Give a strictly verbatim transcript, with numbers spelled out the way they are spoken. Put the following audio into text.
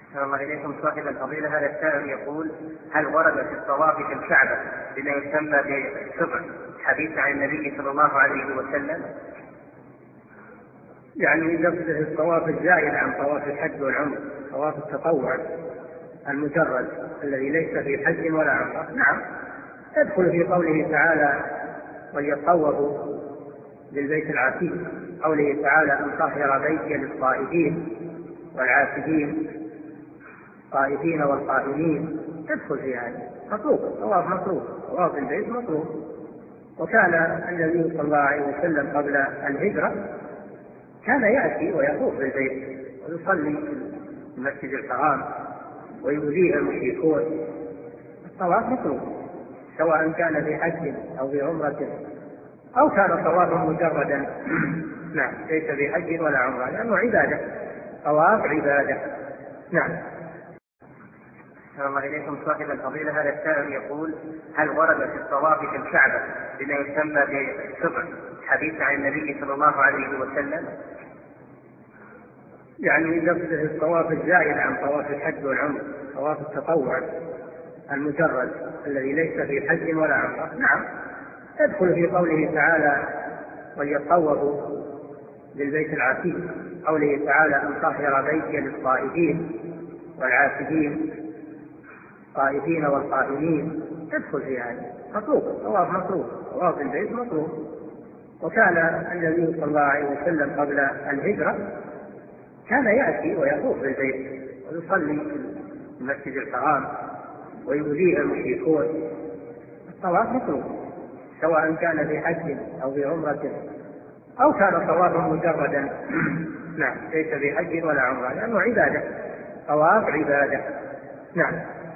أحسن الله إليكم صاحب الفضيلة. هذا السائل يقول: هل ورد في الطواف في الكعبة بما يسمى بالسبع حديث عن النبي صلى الله عليه وسلم؟ يعني قصده الطواف الزائد عن طواف الحج والعمر، طواف التطوع المجرد الذي ليس في حج ولا عمرة. نعم، يدخل في قوله تعالى: وليطوفوا بالبيت العتيق، قوله تعالى: أن طهر بيتي للطائفين والعاكفين الطائفين والقائمين، يدخل في هذا. مطلوب، الطواف مطلوب، طواف البيت مطلوب. وكان النبي صلى الله عليه وسلم قبل الهجرة كان يأتي ويطوف بالبيت ويصلي في المسجد الحرام ويؤذيه المشركون. الطواف مطلوب سواء كان في حج أو في عمرة أو كان طوافا مجردا نعم، ليس في حج ولا عمرة، لأنه عبادة، طواف عبادة. نعم. أحسن الله إليكم صاحب الفضيلة. هذا السائل يقول: هل ورد في الطواف في الكعبة بما يسمى بالسبع حديث عن النبي صلى الله عليه وسلم؟ يعني قصده الطواف الزائد عن طواف الحج والعمر، طواف التطوع المجرد الذي ليس في حج ولا عمرة. نعم، يدخل في قوله تعالى: وليطوفوا بالبيت العتيق، قوله تعالى: أن طهر بيتي للطائفين والعاكفين الطائفين والقائمين، يدخل في هذا. مطلوب، طواف مطلوب، طواف البيت مطلوب. وكان النبي صلى الله عليه وسلم قبل الهجرة كان يأتي ويطوف بالبيت ويصلي في المسجد الحرام ويؤذيه المشركون. الطواف مطلوب سواء كان في حج أو في عمرة أو كان طوافا مجردا نعم، ليس في حج ولا عمرة، لأنه عبادة، طواف عبادة. نعم.